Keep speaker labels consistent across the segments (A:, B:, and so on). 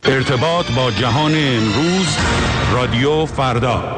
A: ارتباط با جهان امروز، رادیو فردا.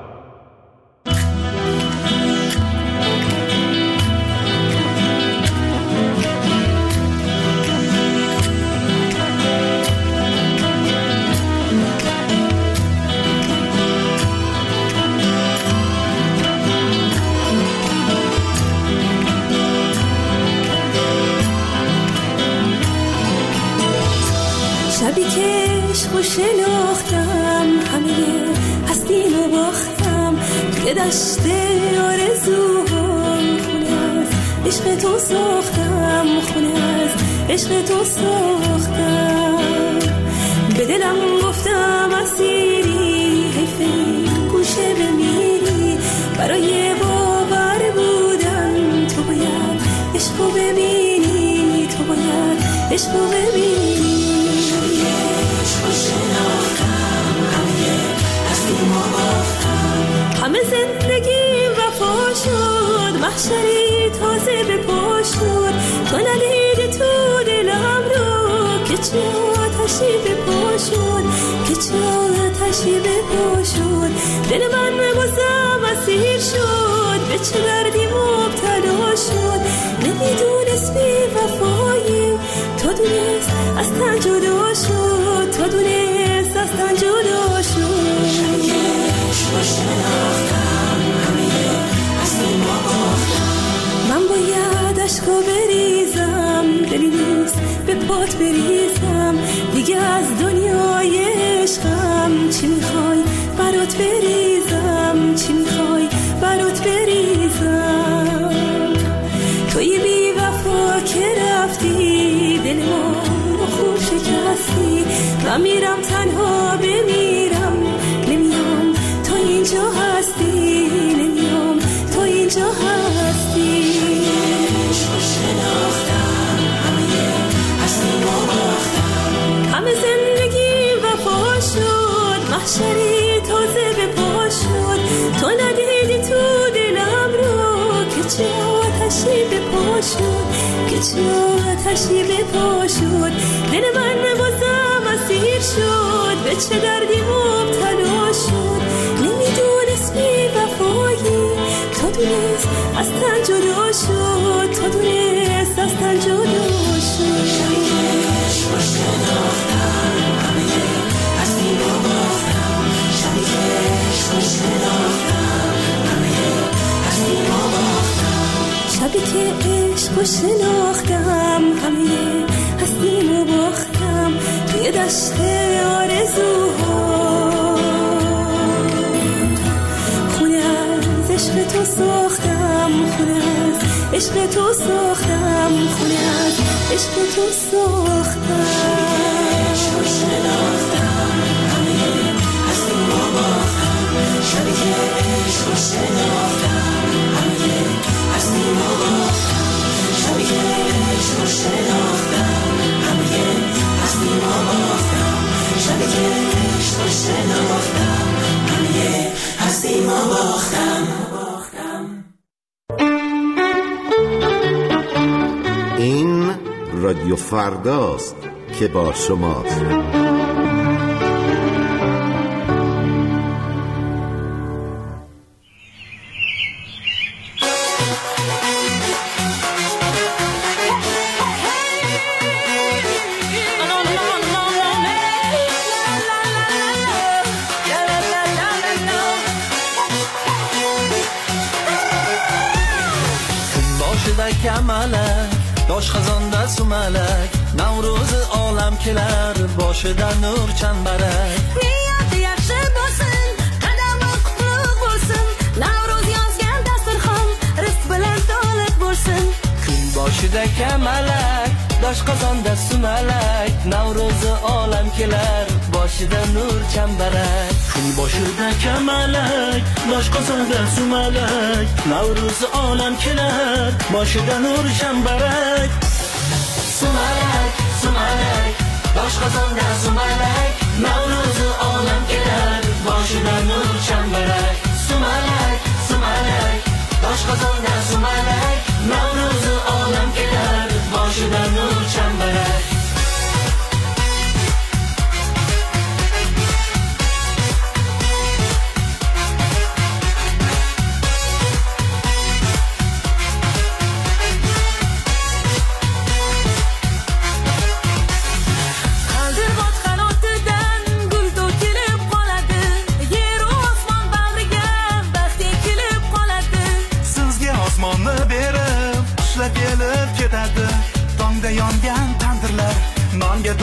B: شبی که عشقو شناختم، همه هستیمو باختم، توی دشت آرزوهام خونه از عشق تو ساختم، خونه از عشق تو ساختم. به دلم گفتم اسیری، حیفه گوشه بمیری، برای باور بودن تو باید عشقو ببینی، تو باید عشقو ببینی. همه زندگیم وفا شد، محشری تازه به پا شد، تو ندیدی تو دلم رو که چه آتشی به پا شد، که چه آتشی به پا شد. دل من بازم اسیر شد، به چه دردی مبتلا شد، نمیدونست بی وفایی، تو دونست از تن جدا شد، تو دونست از تن جدا شد. من باید عشقو بریزم، دلی نیست به پات بریزم، دیگه از دنیای عشقم چی میخوای برات بریزم، چی میخوای برات بریزم. توی بی وفا که رفتی، دل ما رو خوب شکستی، من میرم تنها بمیرم، نمیام تو اینجا هستی، نمیام تو اینجا هستی. همه زندگی وفا شد، محشری تازه به پا شد، تو ندیدی تو دلم رو که چه آتشی به پا شد، که چه آتشی به پا شد. دل من بازم اسیر شد، به چه دردی مبتلا شد، نمیدونست بی وفایی، تو دونست از تن جدا شد، تو دونست از تن جدا شد. شبی که عشقو شناختم، همه هستیمو باختم، توی دشت آرزوها خونه از عشق تو ساختم، خونه از عشق تو ساختم، خونه از عشق تو ساختم. شبی که عشقو شناختم، همه هستیمو باختم، شبی که عشقو شناختم، همه هستیمو باختم، شبی که عشقو شناختم، همه هستیمو باختم.
C: این رادیو فرداست که با شماست.
D: داش خزان دست و ملک، نوروز عالم کلر باشه در نور چنبرک.
B: نیت یخشه باسن، قدم و قلوق باسن، نوروز یازگل دسترخان، رفت بلند دالت باسن.
D: کن باشه دک ملک، داش خزان دست و ملک، نوروز عالم کلر باشه در نور چنبرک. کن باشه دک ملک، داش خزان دست و ملک، نوروز عالم کلر باشه در نور چنبرک.
B: سمالک سمالک، داش خزان دست و ملک، نوروز عالم کلر باشه در نور چنبرک. سمالک سمالک، داش خزان دست و ملک، نوروز عالم کلر باشه در نور چنبرک.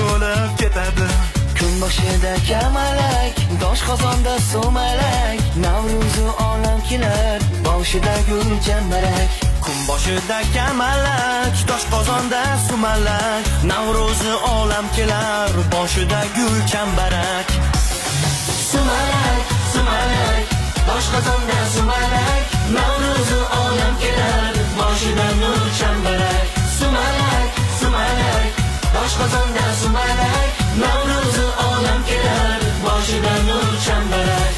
D: to'lib ketadi. Kun boshida kamalak, doshqozonda sumalak, Navro'zi olam kelar, boshida gul chambarak. Kun boshida kamalak, doshqozonda sumalak, Navro'zi olam kelar, boshida gul chambarak. Sumalak, sumalak, doshqozonda sumalak, Navro'zi olam kelar, boshida nur chambarak. Sumalak, sumalak, doshqozonda sumalak, Navro'zi olam kelar, boshida nur chambarak.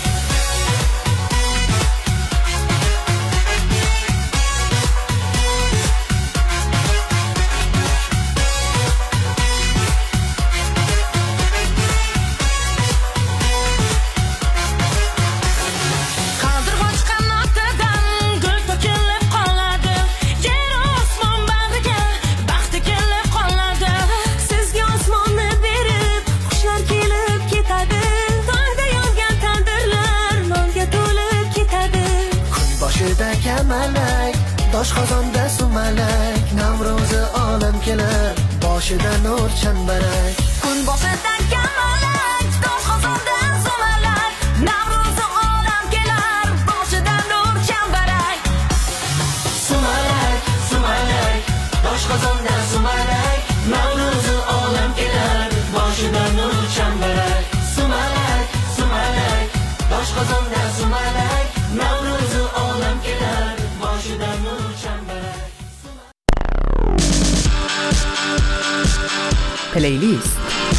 E: Kamalak, doshqozonda sumalak, Navro'zi olam kelar, boshida nur chambarak.
B: Kun boshida kamalak, doshqozonda sumalak, Navro'zi olam kelar, boshida nur chambarak.
D: Sumalak, sumalak, doshqozonda sumalak, Navro'zi olam kelar, boshida nur chambarak. Sumalak, sumalak, doshqozonda sumalak, Navro'zi olam kelar, boshida nur chambarak.
F: پلیلیست.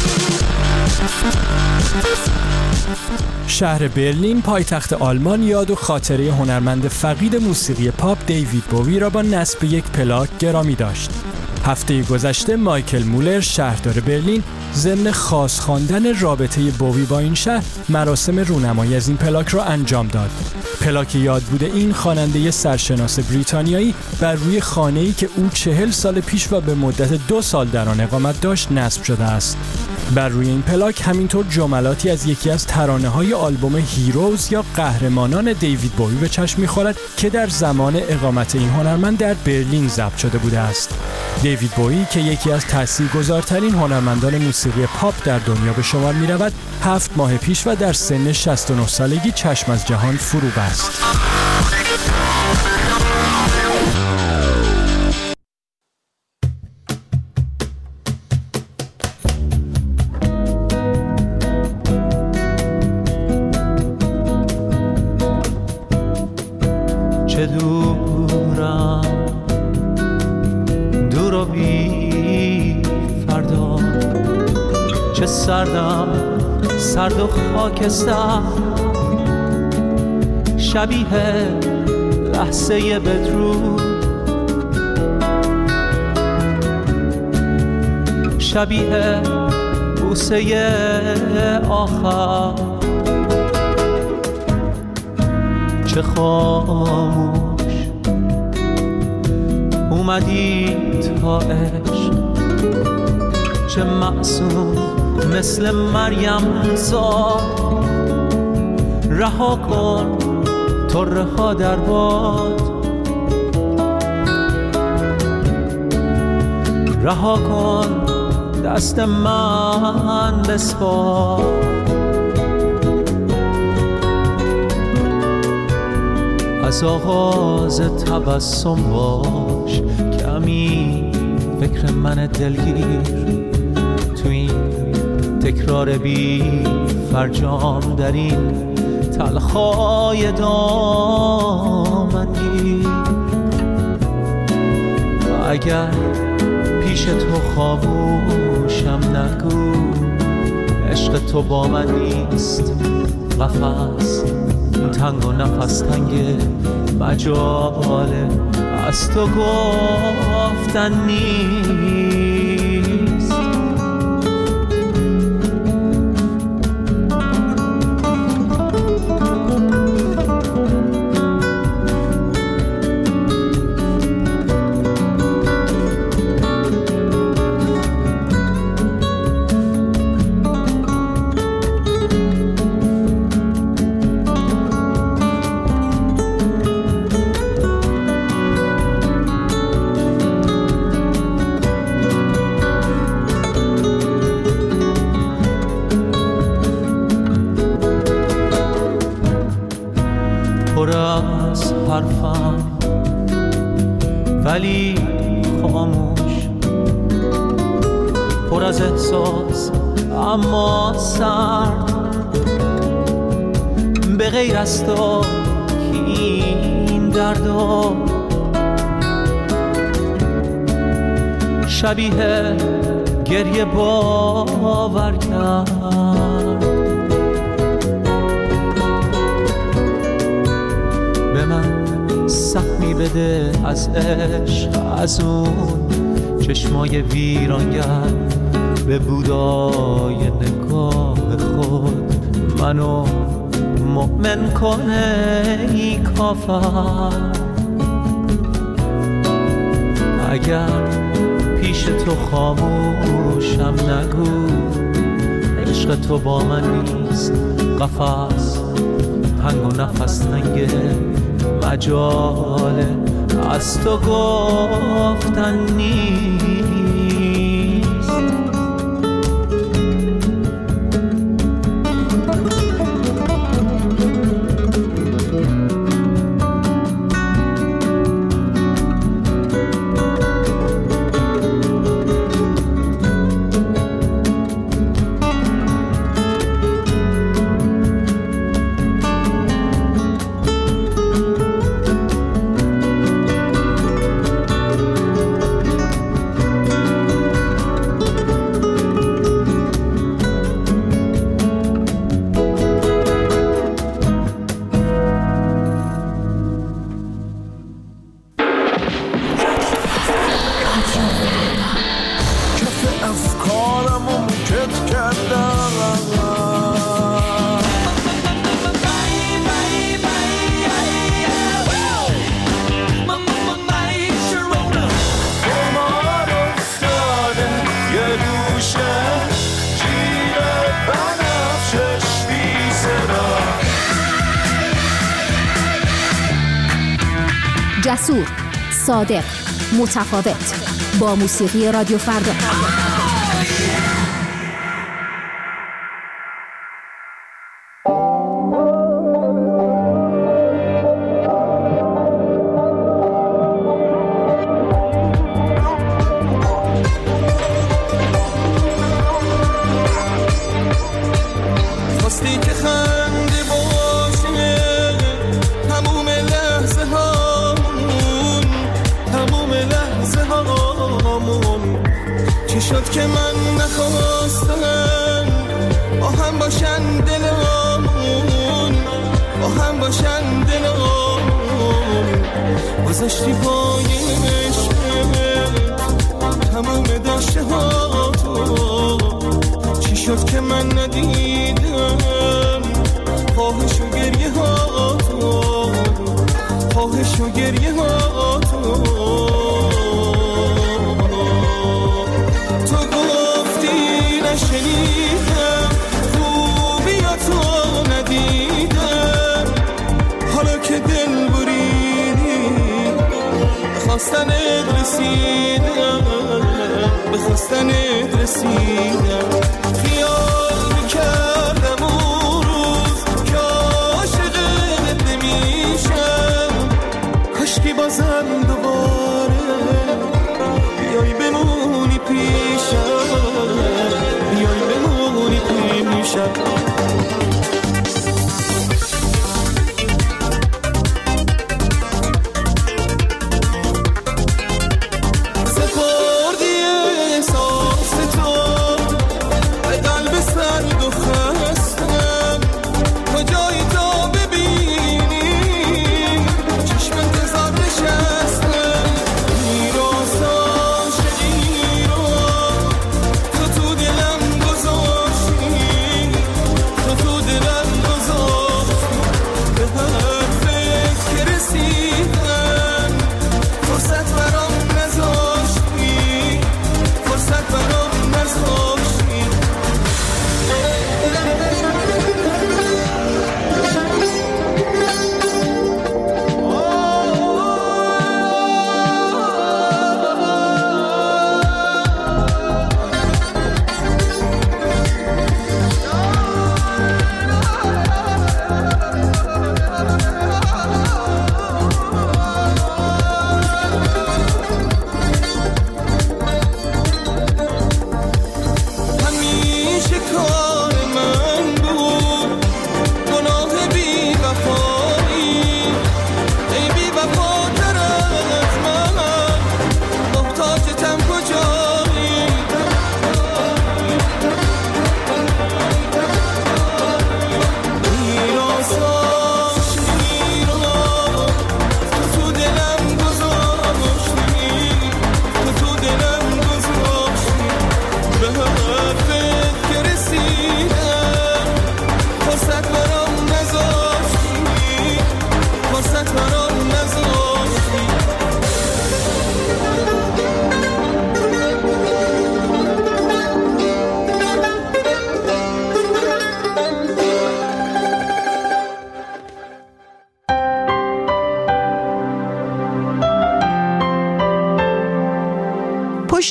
G: شهر برلین پایتخت آلمان یاد و خاطره هنرمند فقید موسیقی پاپ دیوید بووی را با نصب یک پلاک گرامی داشت. هفته گذشته مایکل مولر شهردار برلین ضمن خاص خواندن رابطه بووی با این شهر مراسم رونمایی از این پلاک را انجام داد. پلاک یادبود این خواننده سرشناس بریتانیایی بر روی خانه‌ای که او 40 سال پیش و به مدت 2 سال در آن اقامت داشت نصب شده است. بر روی این پلاک همینطور جملاتی از یکی از ترانه‌های آلبوم هیروز یا قهرمانان دیوید بووی به چشم می‌خورد که در زمان اقامت این هنرمند در برلین ضبط شده بوده است. دیوید بووی که یکی از تاثیرگذارترین هنرمندان موسیقی پاپ در دنیا به شمار می‌رود، 7 ماه پیش و در سن 69 سالگی چشم از جهان فرو بست.
H: چه دورم دور و بی فردا، چه سردم سرد و خاکستر، شبیه لحظه بدرود، شبیه بوسه آخر، چه خاموش اومدی تا عشق، چه معصوم مثل مریم زاد، رها کن طره ها در باد، رها کن دست من بسپار، از آغاز تبسم باش کمی فکر من دلگیر، تو این تکرار بی فرجام در این تلخای دامنگیر. و اگر پیش تو خاموشم نگو، عشق تو با من نیست، قفس تنگ و نفس تنگ مجاله از تو گفتن نیست. حرفم ولی خاموش، پر از احساس اما سرد، به غیر از تو این دردا شبیه گریه باور کرد. به من سهمی بده از عشق، از اون چشمای ویرانگر، به بودای نگاه خود منو مؤمن کنه ای کافر. اگر پیش تو خاموشم نگو، عشق تو با من نیست، قفس تنگ و نفس تنگه، مجال از تو گفتن نیست.
F: جسور، صادق، متفاوت، با موسیقی رادیو فردا.
I: گذاشتی پای عشقت تموم داشته ها تو، چی شد که من ندیدم خواهش و گریه ها تو، خواهش و گریه ها تو. تو گفتی نشنیدم، خوبی ها تو ندیدم، حالا که دل خواستنت رسیدم، به خواستنت رسیدم. خیال میکردم اون روز که عاشقت نمیشم، کاشکی بازم دوباره بیای بمونی پیشم، بیای بمونی پیشم.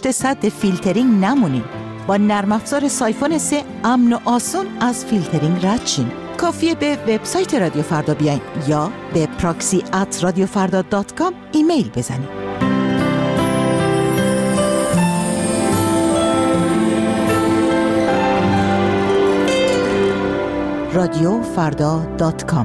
J: پشت سد فیلترینگ نمونین. با نرم افزار سایفون 3 امن و آسون از فیلترینگ رد شین. کافیه به وبسایت رادیو فردا بیاین یا به proxy@radiofarda.com ایمیل بزنین. radiofarda.com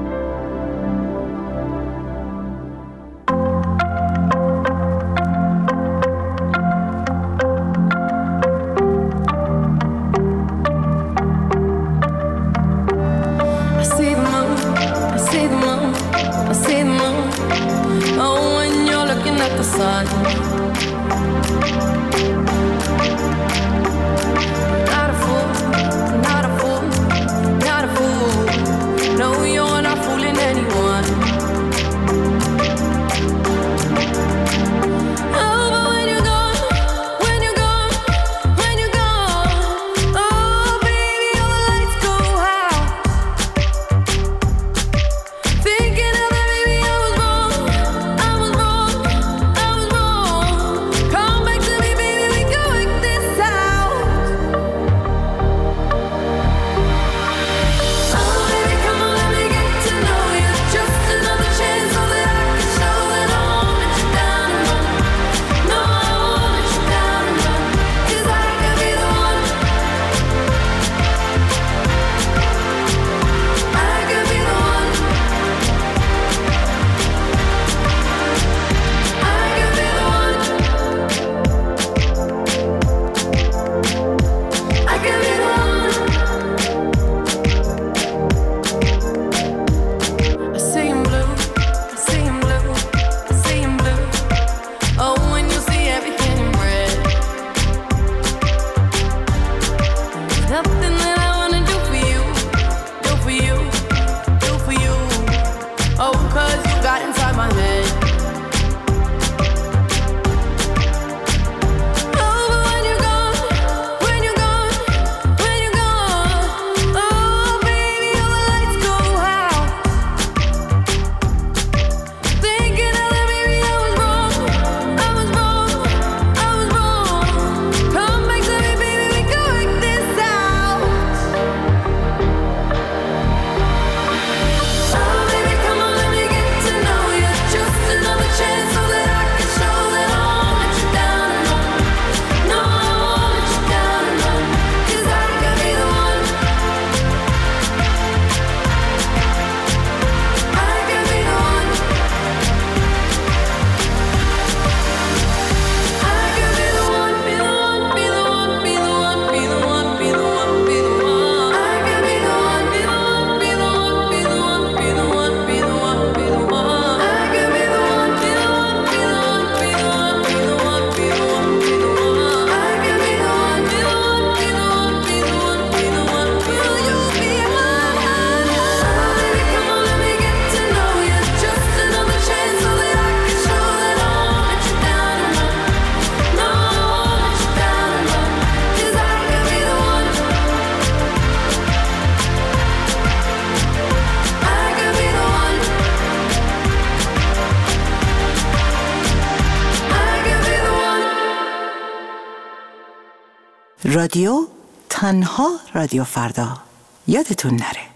J: رادیو تنها رادیو فردا، یادتون نره.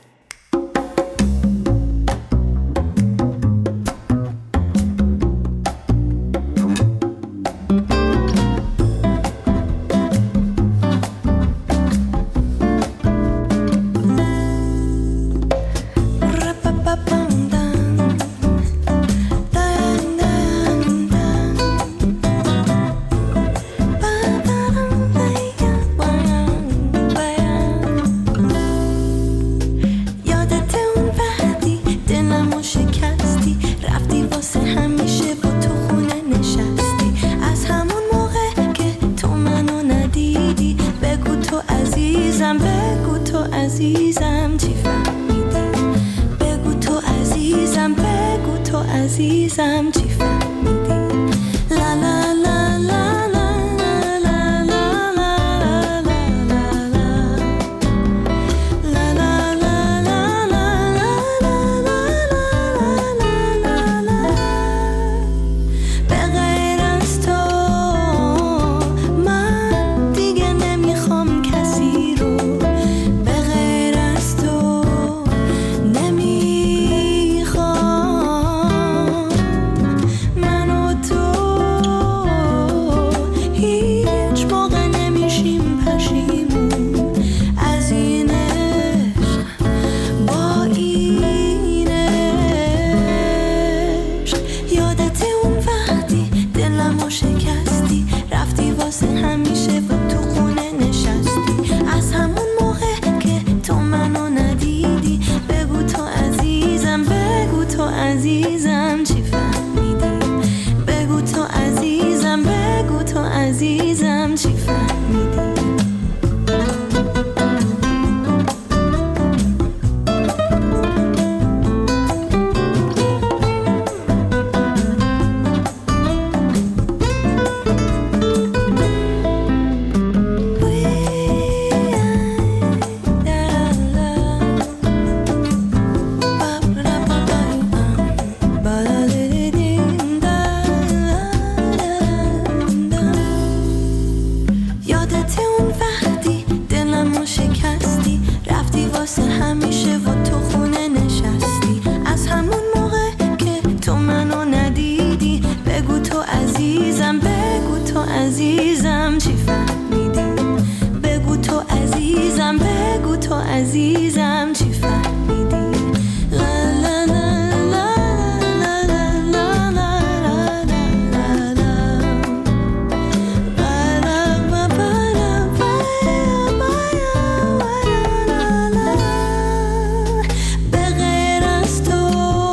B: عزیزم چی فهمیدی؟ بگو تو عزیزم، بگو تو عزیزم چی فهمیدی؟ لا لا لا لا لا لا لا لا لا لا. به غیر از تو عزیزم چی فهمیدی؟ بگو تو عزیزم، بگو تو عزیزم چی فهمیدی؟ عزیزم چی فهمیدی؟ بگو تو عزیزم، بگو تو عزیزم چی فهمیدی؟ لا لا لا لا لا لا به غیر از تو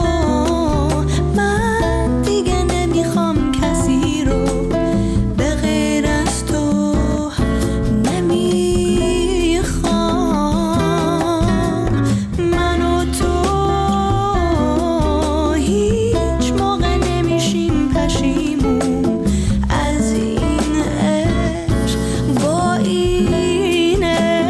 B: من دیگه نمیخوام کسی رو، به غیر از تو نمیخوام. من و تو هیچ موقع نمیشیم پشیمون از این عشق، با این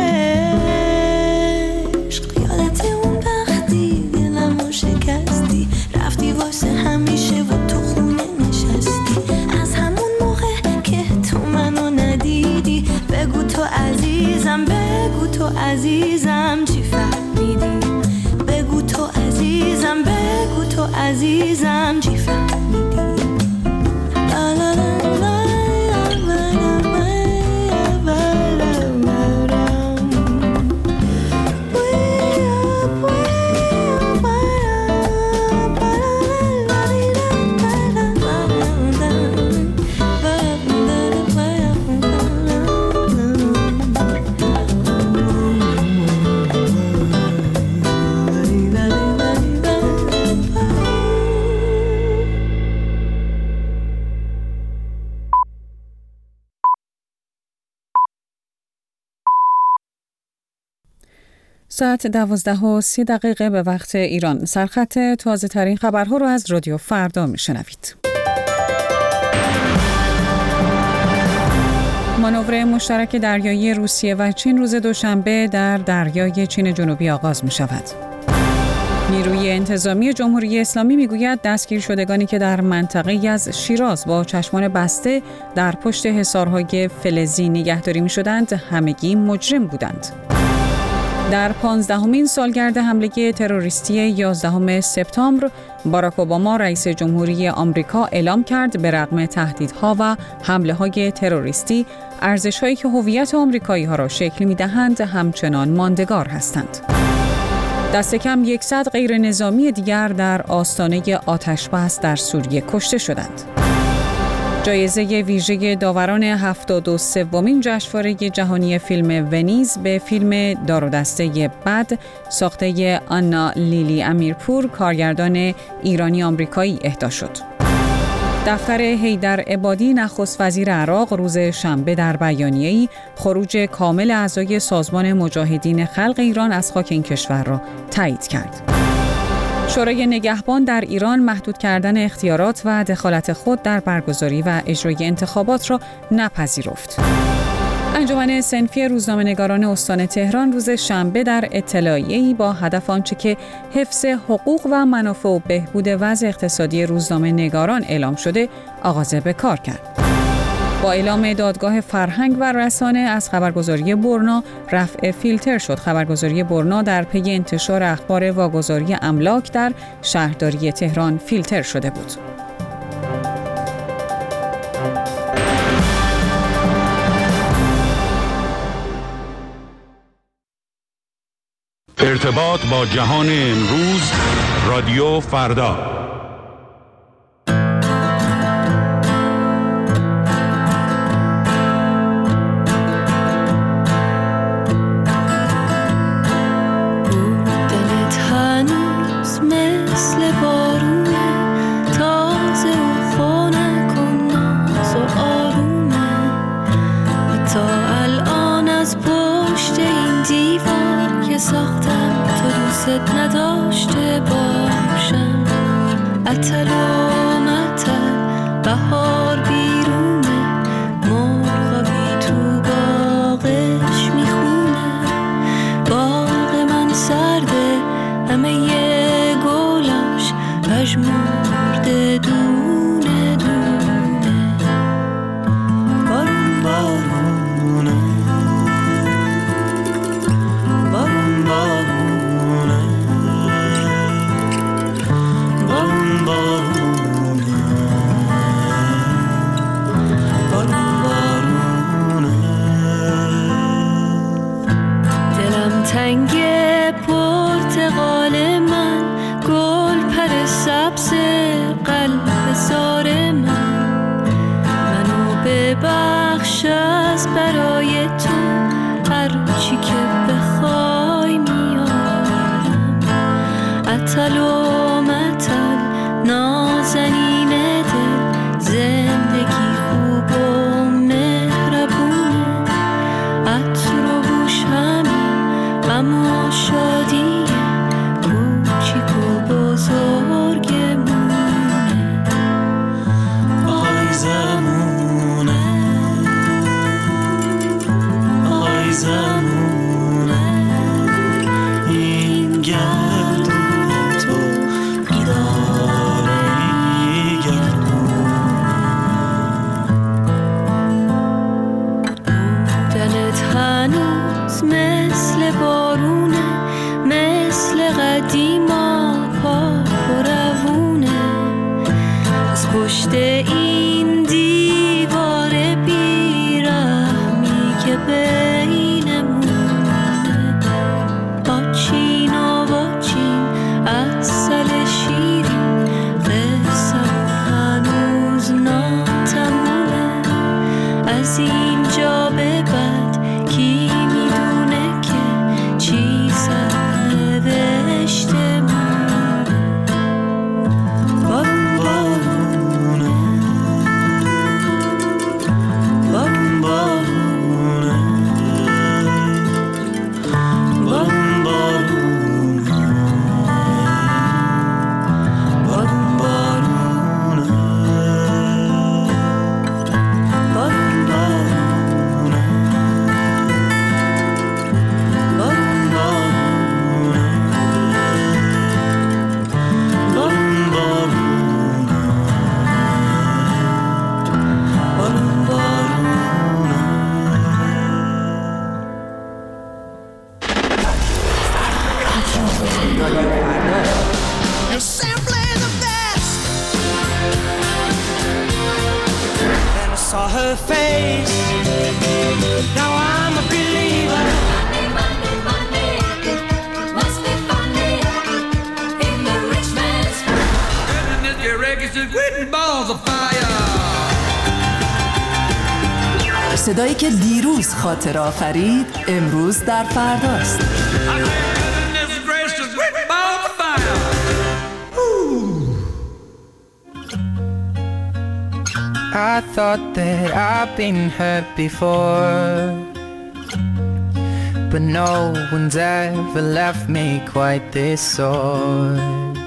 B: عشق. یادت اون وقتی دلمو شکستی، رفتی واسه همیشه و تو خونه نشستی، از همون موقع که تو منو ندیدی. بگو تو عزیزم، بگو تو عزیزم چی فهمیدی؟ بگو تو عزیزم، بگو تو عزیزم چی فهمیدی؟ لا لا لا لا
K: ساعت 12:30 به وقت ایران. سرخط تازه ترین خبرها رو از رادیو فردا میشنوید. مانور مشترک دریایی روسیه و چین روز دوشنبه در دریای چین جنوبی آغاز می شود. نیروی انتظامی جمهوری اسلامی میگوید دستگیر شدگانی که در منطقه‌ای از شیراز با چشمان بسته در پشت حصارهای فلزی نگهداری می شدند همگی مجرم بودند. در 15مین سالگرد حمله تروریستی 11 سپتامبر، باراک اوباما رئیس جمهوری آمریکا اعلام کرد به رغم تهدیدها و حمله‌های تروریستی، ارزش‌هایی که هویت آمریکایی‌ها را شکل می‌دهند همچنان ماندگار هستند. دست کم 100 غیر نظامی دیگر در آستانه آتش‌بس در سوریه کشته شدند. جایزه ویژه داوران 73مین جشنواره جهانی فیلم ونیز به فیلم دار و دسته بد ساخته آنا لیلی امیرپور، کارگردان ایرانی آمریکایی اهدا شد. دفتر حیدر عبادی نخست وزیر عراق روز شنبه در بیانیه‌ای خروج کامل اعضای سازمان مجاهدین خلق ایران از خاک این کشور را تایید کرد. شورای نگهبان در ایران محدود کردن اختیارات و دخالت خود در برگزاری و اجرای انتخابات را نپذیرفت. انجمن صنفی روزنامه‌نگاران استان تهران روز شنبه در اطلاعیه‌ای با هدف آنچه که حفظ حقوق و منافع و بهبود وضع اقتصادی روزنامه‌نگاران اعلام شده آغاز به کار کرد. با اعلام دادگاه فرهنگ و رسانه از خبرگزاری برنا رفع فیلتر شد. خبرگزاری برنا در پی انتشار اخبار واگذاری املاک در شهرداری تهران فیلتر شده بود.
A: ارتباط با جهان امروز، رادیو فردا.
B: دلت هنوز مثل بارون دیوار که ساختم تو دوست نداشته باشم. عطل و مطل بهار بیرونه، مرغابی تو باغش میخونه. باغ من سرده همه ی گلاش پژمرده دونه دونه. بارون بارونه، بارون بارونه، بارون بارونه، بارون بارونه. دلم تنگه پرتقال من، گل پر سبز قلب زار من. منو ببخش از برای تو، هر چی که بخوای میارم. عطل و مطل نازنین دل، زندگی خوب و مهربونه. عطر و بوش همین غم و شادی کوچیک و بزرگمونه. آی زمونه، آی زمونه، این گردون تو بیداره ای گردون. دلت هنوز مثل بارونه، مثل قدیما پاک و روونه. از پشت این دیوار بیرحمی که بینمونه، آچین و واچین عسل شیرین، قصه هنوز ناتمومه. از اینجا به بعد کی میدونه که چی سرنوشته مونه. بارون بارونه، بارون بارونه، بارون بارونه، بارون بارونه، بارون بارونه، بارون بارونه، بارون بارونه، بارون بارونه.
E: You're simply the best.
D: Then I saw her face. Now I'm a believer.
B: Monday, Monday, it must be funny in the rich man's
L: صدایی که دیروز خاطره آفرید امروز در فرداست.
M: I thought that I've been hurt before, but no one's ever left me quite this sore.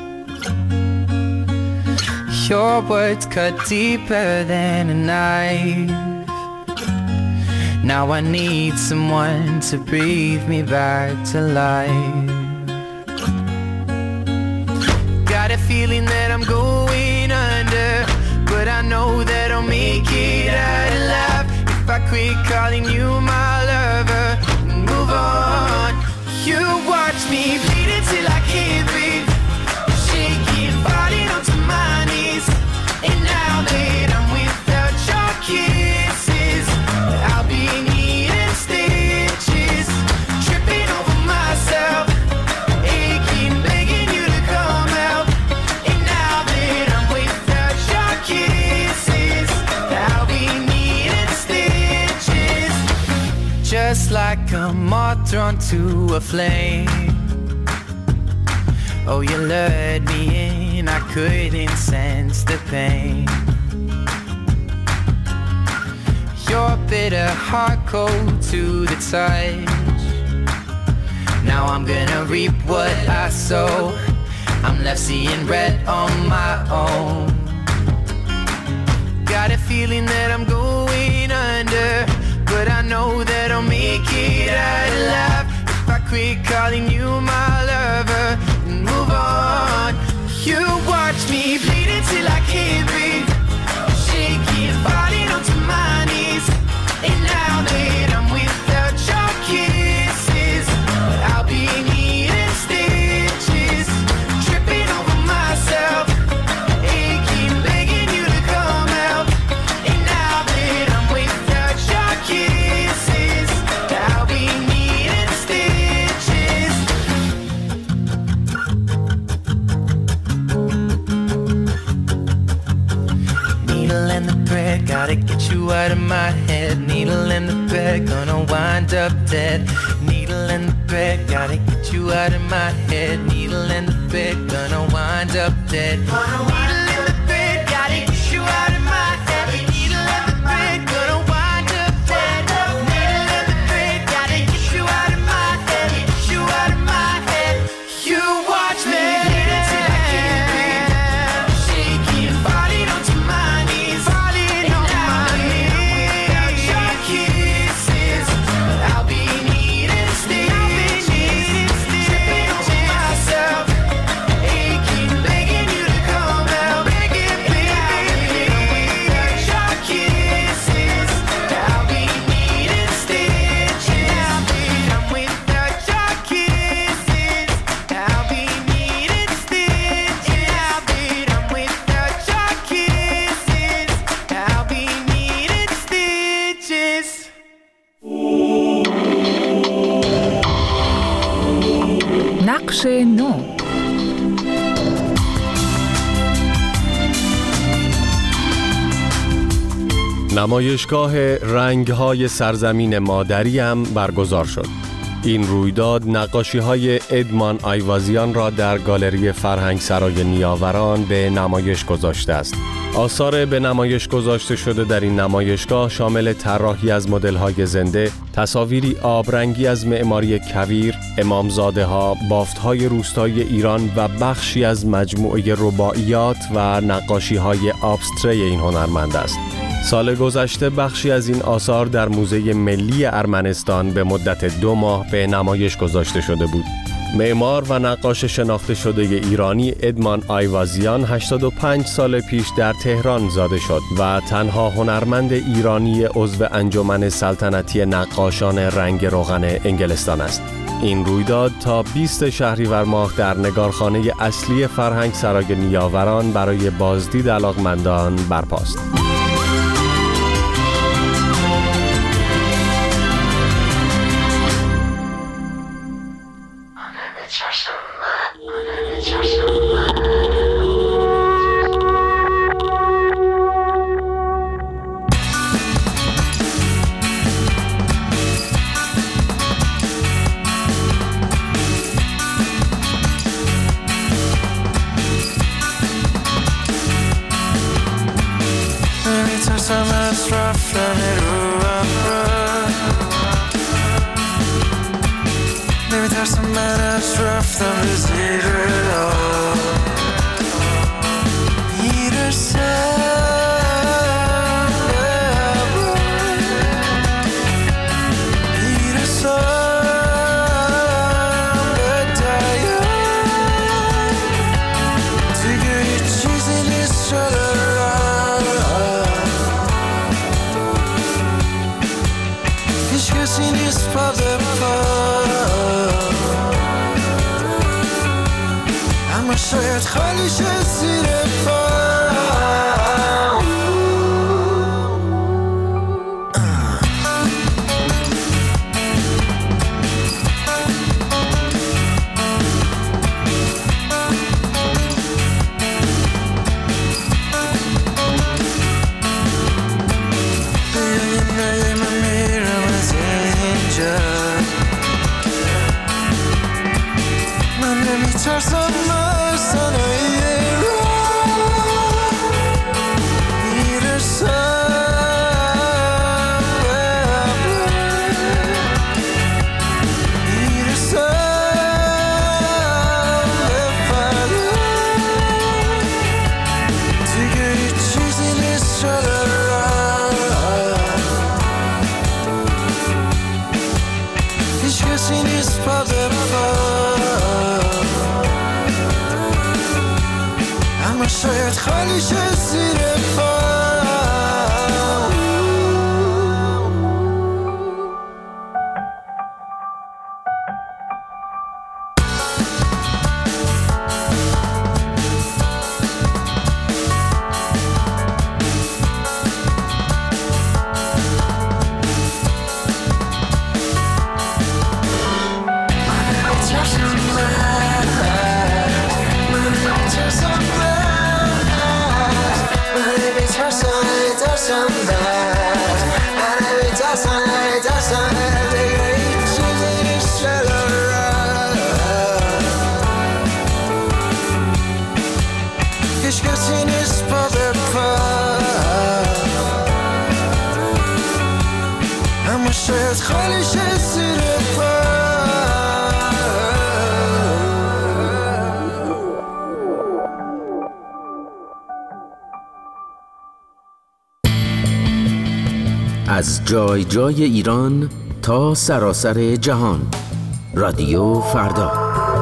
M: Your words cut deeper than a knife. Now I need someone to breathe me back to life. Got a feeling that I'm going under, but I know that I'll make it out alive if I quit calling you my lover and move on. You watch me bleed until I can't breathe, shaking, falling onto my knees. And now that I'm without your kisses, I'll be needing stitches, tripping over myself, aching, begging you to come help. And now that I'm without your kisses, I'll be needing stitches, just like a moth drawn to a flame. Oh, you lured me in, I couldn't sense the pain. Your bitter heart cold to the touch, I'm gonna reap what I sow. I'm left seeing red on my own. Got a feeling that I'm going under, but I know that I'll make it out alive if I quit calling you my lover and move on. You watch me bleeding till I can't breathe, shaking, falling onto my knees. And now that I'm without your kisses, I'll be needing stitches, tripping over myself, aching, begging you to come out. And now that I'm without your kisses, I'll be needing stitches. Needle and the thread, gotta get you out of my head. Needle and the thread, gonna wind up dead. Needle and the thread, gotta get you out of my head. Needle and the thread, gonna wind up dead. Needle and the thread, gotta get you out of my head. Needle and the thread, gonna wind up dead. Needle and the thread, gotta get you out of my head. Get you out of my head. You watch me bleeding till I can't breathe, shaking, falling onto my knees. Falling on my knees. Without your kisses, I'll be needing stitches, tripping over myself, aching, begging you to come out. Begging, baby. Without your kisses, I'll be needing stitches. I'm without your kisses, I'll be needing stitches. I'm without your kisses, I'll be needing stitches.
L: نقش نو.
N: نمایشگاه رنگ‌های سرزمین مادریم برگزار شد. این رویداد نقاشی‌های ادمان آیوازیان را در گالری فرهنگ سرای نیاوران به نمایش گذاشته است. آثار به نمایش گذاشته شده در این نمایشگاه شامل طراحی از مدل‌های زنده، تصاویری آبرنگی از معماری کویر، امامزاده‌ها، بافت‌های روستایی ایران و بخشی از مجموعه رباعیات و نقاشی‌های ابستری این هنرمند است. سال گذشته بخشی از این آثار در موزه ملی ارمنستان به مدت 2 ماه به نمایش گذاشته شده بود. معمار و نقاش شناخته شده ایرانی ادمان آیوازیان 85 سال پیش در تهران زاده شد و تنها هنرمند ایرانی عضو انجمن سلطنتی نقاشان رنگ روغن انگلستان است. این رویداد تا 20 شهریور ماه در نگارخانه اصلی فرهنگ سرای نیاوران برای بازدید علاقمندان برپاست.
I: نمیترسم من از رفتم به زیر راه شاید خالی شد زیر پا من میرم از اینجا من نمیترسم شاید خالی شه زیر پا.
C: از جای جای ایران تا سراسر جهان، رادیو فردا.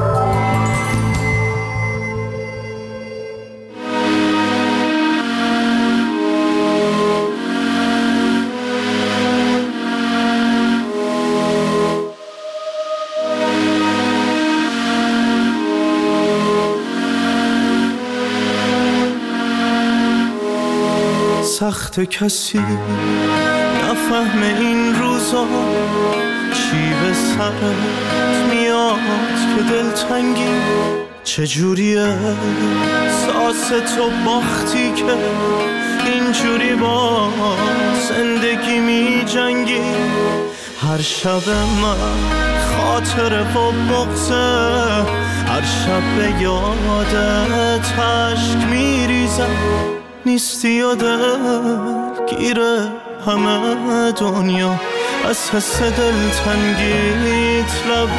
H: سخت کسی نفهم این روزا چی به سرت میاد که دلتنگی چجوریه ساس تو باختی که اینجوری با زندگی می جنگی. هر شب من خاطره و بغضه، هر شب به یادت عشق میریزم. نیستی و دلگیره همه دنیا از حس دلتنگیت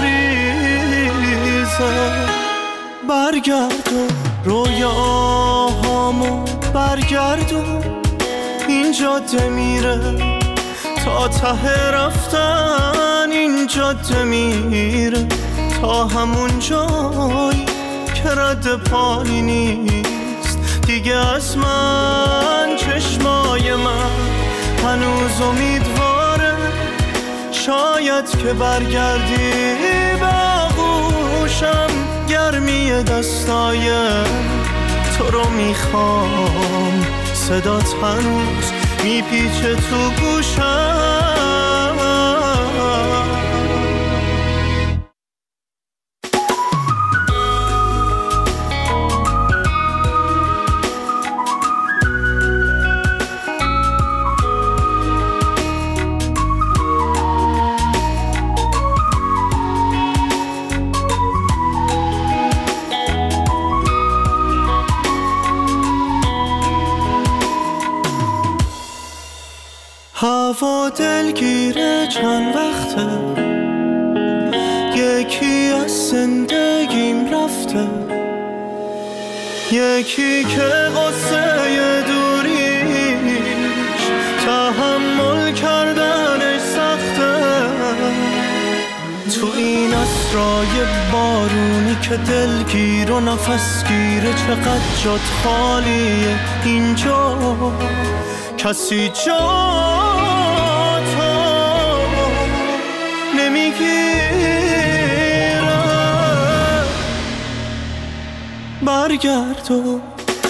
H: لبریزه. برگردون رویاهامو برگردون، این جاده میره تا ته رفتن، این جاده میره تا همون جایی که رد پایی نیست دیگه از من. چشمای من هنوز امیدواره، شاید که برگردی به آغوشم. گرمی دستای تو رو میخوام، صدات هنوز میپیچه تو گوشم. هوا دلگیره چند وقته، یکی از زندگیم رفته، یکی که قصه دوریش تحمل کردنش سخته. تو این اسرای بارونی که دلگیر و نفس گیره، چقدر جات خالیه اینجا، کسی جا برگردون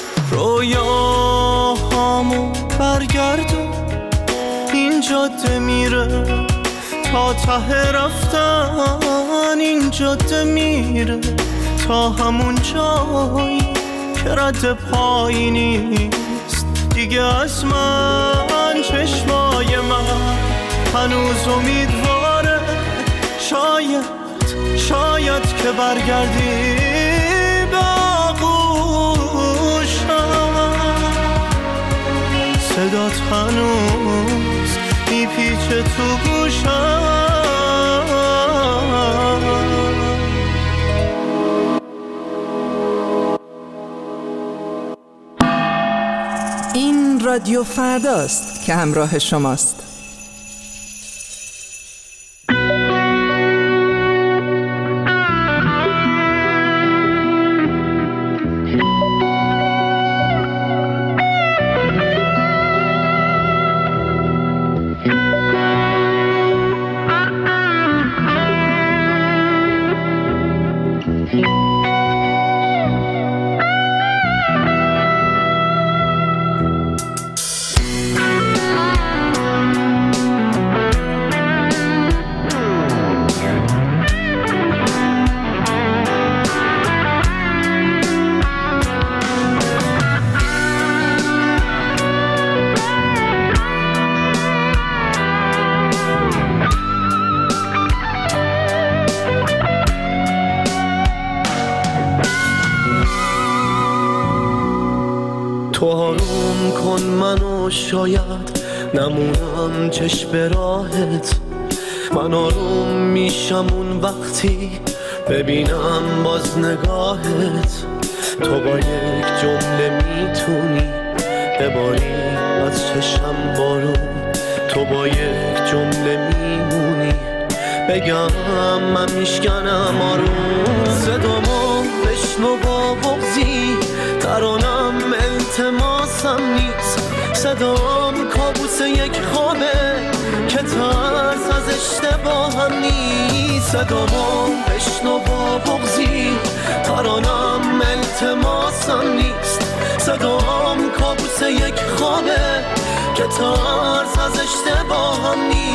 H: رویاهامو برگردون، این جاده میره تا ته رفتن، این جاده میره تا همون جایی که رد پایی نیست دیگه از من. چشمای من هنوز امیدواره، شاید که برگردی صدات هنوز میپیچه تو گوشم.
L: این رادیو فرداست که همراه شماست.
O: کن منو، شاید نمونم چشم راهت. من آروم میشم اون وقتی ببینم باز نگاهت. تو با یک جمله میتونی بباری از چشم بارون. تو با یک جمله میمونی بگم من میشکنم آروم. صدامو بشنو با بغضی، ترانم التماسم نیست. صدام کابوس یک خوابه که ترس از اشتباهم نیست. صدامو بشنو با بغضی، ترانم التماسم نیست. صدام کابوس یک خوابه که ترس از اشتباهم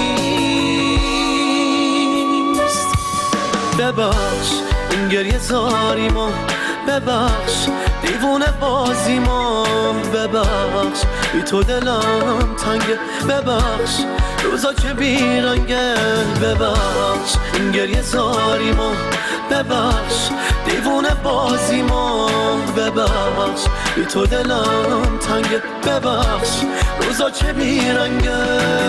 O: نیست. ببخش این گریه زاریمو، ببخش دیوونه بازیمو، ببخش بی تو دلم تنگه، ببخش روزا که بیرنگه، ببخش این گریه زاریمو، ببخش دیوونه بازیمو، ببخش بی تو دلم تنگه، ببخش روزا که بیرنگه.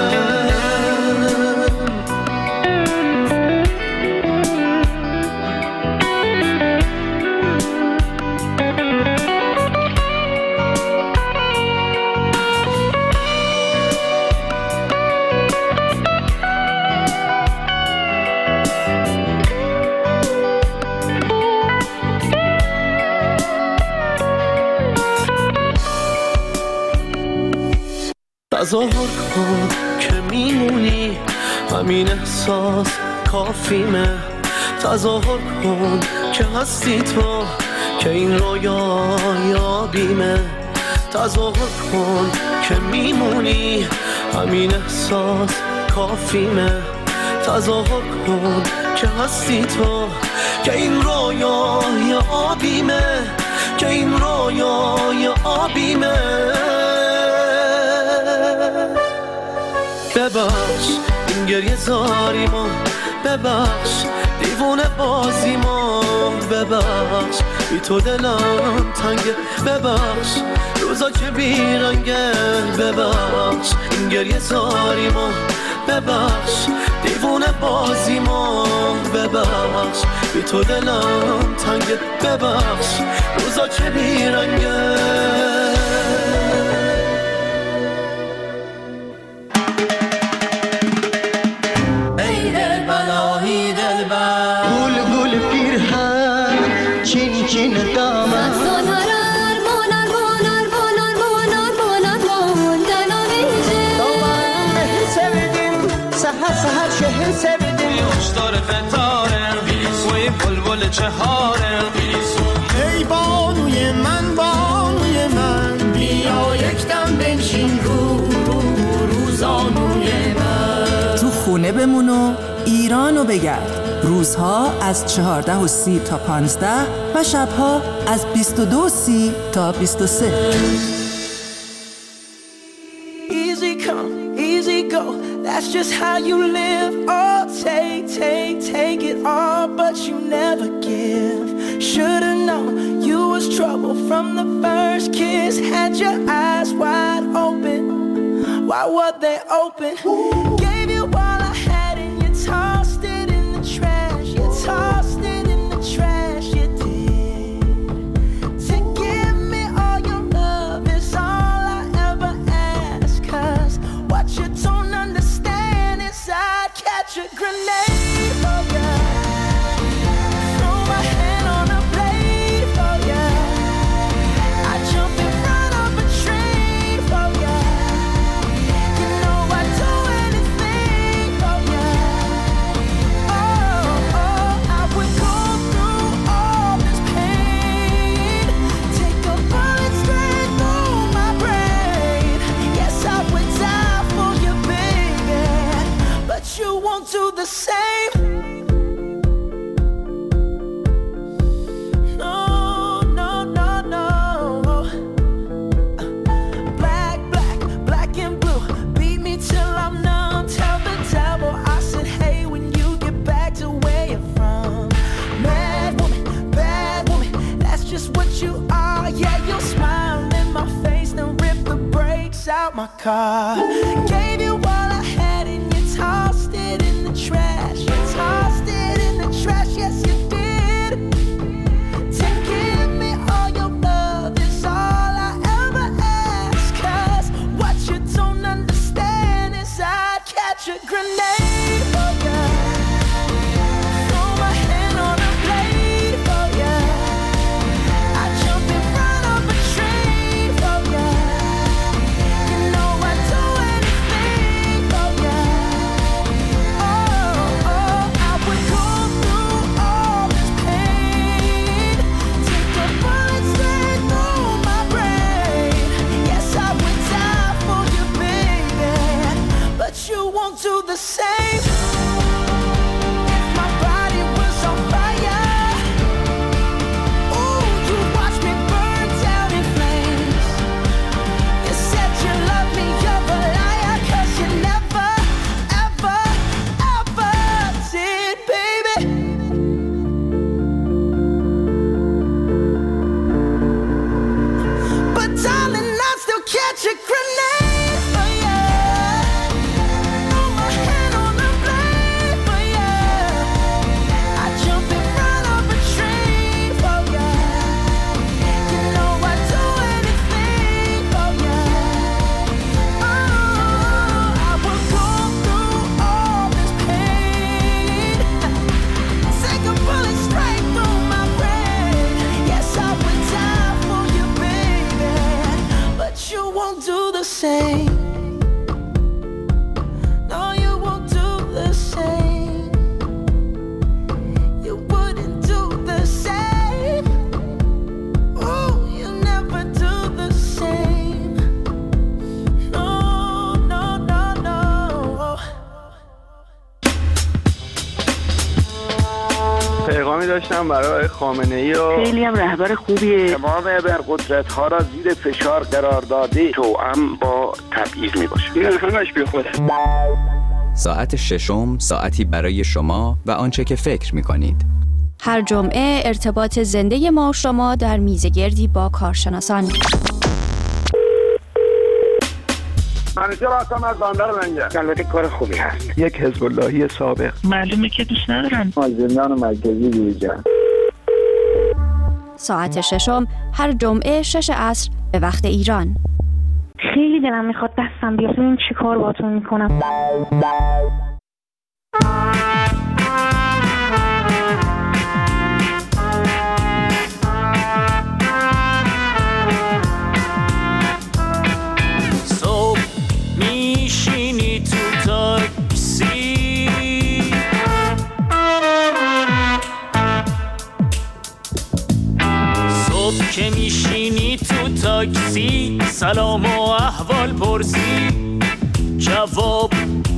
O: تظاهر کن که میمونی، همین احساس کافیمه. تظاهر کن که هستی تو، که این رویا یابیمه. تظاهر کن که میمونی، همین احساس کافیمه. تظاهر کن که هستی تو، که این رویا یابیمه، که این رویا یابیمه. ببخش این گریه زاریمو، ببخش دیوونه بازیمو، ببخش بی تو دلم تنگه، ببخش روزا که بیرنگه، ببخش این گریه زاریمو، ببخش دیوونه بازیمو، ببخش بی تو دلم تنگه، ببخش روزا که بیرنگه.
I: ای بانوی من، بانوی من، بیا یکدم بنشین روزانوی من.
L: تو خونه بمون و ایرانو بگرد. روزها از 14:30 تا 15 و شبها از 22:30 تا 23.
H: Easy come, easy go, that's just how you live. Oh, take it all, but you never give. Should've known you was trouble from the first kiss. Had your eyes wide open, why were they open? Gave you all I had and you tossed it in the trash. You tossed it in the trash, you did. To give me all your love is all I ever ask. 'Cause what you don't understand is I'd catch a grenade for ya. Throw my hand on a blade for ya. I'd jump in front of a train for ya. You know I'd do anything. my car. Gave you all I had and you tossed it in the trash. You tossed it in the trash, yes you did. To give me all your love is all I ever ask. 'Cause what you don't understand is I'd catch a grenade for ya. Throw my hand on a blade for ya. I'd jump in front of a train for ya. You know I'd do anything for ya. Oh, I would go through all this pain. Take a bullet straight through my brain. Yes, I would die for you, baby. But you won't do the same. If my body was on fire, ooh, you watch me burn down in flames. You said you love me, you're a liar, 'cause you never, ever, ever did, baby. But darling, I'd still catch a grenade for ya. Throw my hand on the blade for ya. I'd jump in front of a train for ya. You know I'd do anything for ya. Oh, I would go through all this pain. Take a bullet straight through my brain. Yes, I would die for you, baby. But you won't do the same. No, you won't do the same. You wouldn't do the same. Oh, you never do the same. No, no, no, no.
P: پیغامی داشتم برای خامنه‌ای و
Q: خیلی هم رهبر خوبیه.
P: تمام ابرقدرت‌ها را زیر فشار قرار داده توأم با تبعیض میباشه. این همش بی خوده.
R: ساعت ششم ساعتی برای شما و آنچه که فکر می‌کنید.
S: هر جمعه ارتباط زنده ما و شما در میزگردی با کارشناسان.
P: منیجر هستم از بندر منجر. البته کار خوبی هست.
Q: یک حزب اللهی سابق.
T: معلومه که دوست ندارم.
P: از زندان مرکزی بیرون.
S: ساعت ششم هر جمعه 6 عصر به وقت ایران.
T: خیلی دلم میخواد دستم بیاد. این چی کار باتون میکنم؟
D: صبح میشینی تو تاکسی، صبح که میشینی تو تاکسی، سلام و احوال پرسی، جواب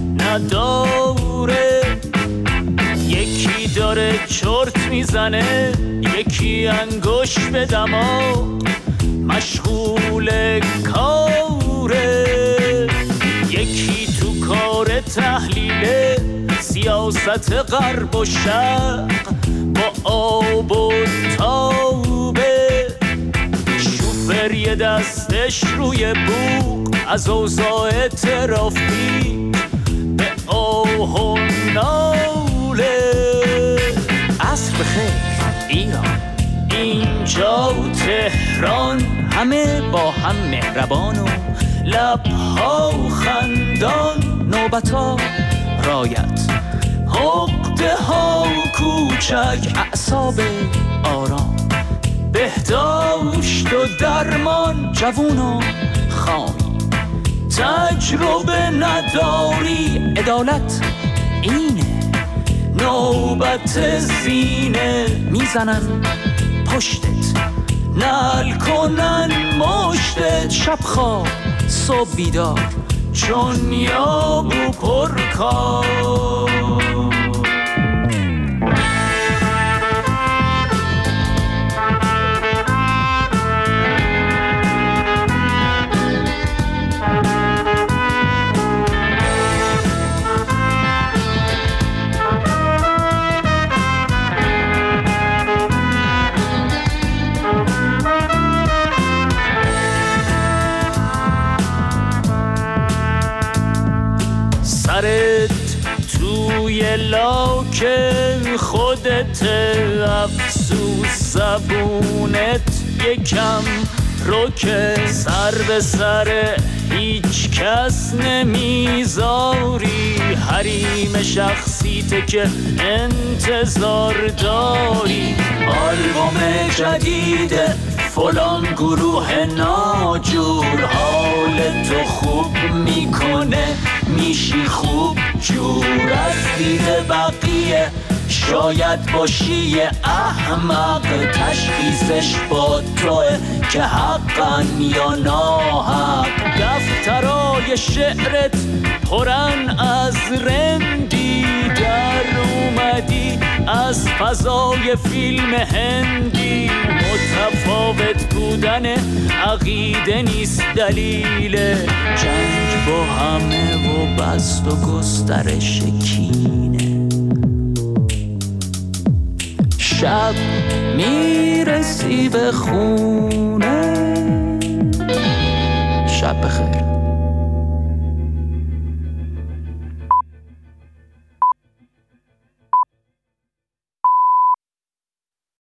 D: نداره. یکی داره چرت میزنه، یکی انگوش به دماغ مشغول کاره، یکی تو کار تحلیل سیاست غرب و شرق با آب و تابه، شوفر یه دستش روی بوق از اوضاع ترافیک به آه و ناله. عصر بخیر ایران، اینجا تهران، همه با هم مهربان و لبها خندان، نوبتا رایت، عقده ها کوچک، اعصاب آرام، بهداشت و درمان، جوون و خامی، تجربه نداری، عدالت اینه، نوبت زینه، میزنن پشتت، نل کنن مشتت، شب خواب صبح بیدار، چون یابو پرکار. لاک خودت، افسوس زبونت یکم رو که سر به سر هیچ کس نمیذاری، حریم شخصیت که انتظار داری. آلبوم جدید فلان گروه ناجور حال تو خوب میکنه، میشی خوب جور. از دید بقیه شاید باشی احمق، تشخیصش با توه که حقا یا ناحق. دفترای شعرت پرن از رندی، در اومدی از فضای فیلم هندی. متفاوت بودن عقیده نیست دلیل جنگ با همه و بست و گسترش کینه. شب میرسی به خونه، شب بخیر.